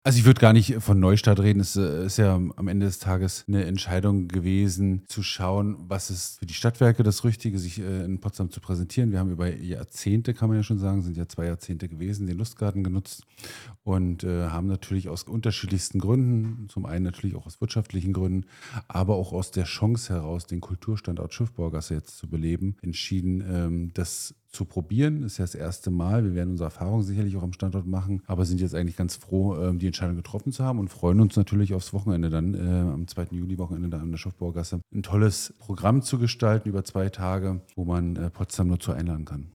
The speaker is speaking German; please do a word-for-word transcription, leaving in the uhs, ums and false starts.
Also, ich würde gar nicht von Neustart reden. Es, äh, ist ja am Ende des Tages eine Entscheidung gewesen, zu schauen, was ist für die Stadtwerke das Richtige, sich, äh, in Potsdam zu präsentieren. Wir haben über Jahrzehnte, kann man ja schon sagen, sind ja zwei Jahrzehnte gewesen, den Lustgarten genutzt und, äh, haben natürlich aus unterschiedlichsten Gründen, zum einen natürlich auch aus wirtschaftlichen Gründen, aber auch aus der Chance heraus, den Kulturstandort Schiffbaugasse jetzt zu beleben, entschieden, ähm, das zu probieren. Ist ja das erste Mal. Wir werden unsere Erfahrungen sicherlich auch am Standort machen, aber sind jetzt eigentlich ganz froh, ähm, die Entscheidung getroffen zu haben und freuen uns natürlich aufs Wochenende dann, äh, am zweiten Juli-Wochenende da an der Schiffbaugasse, ein tolles Programm zu gestalten über zwei Tage, wo man, äh, Potsdam nur zu einladen kann.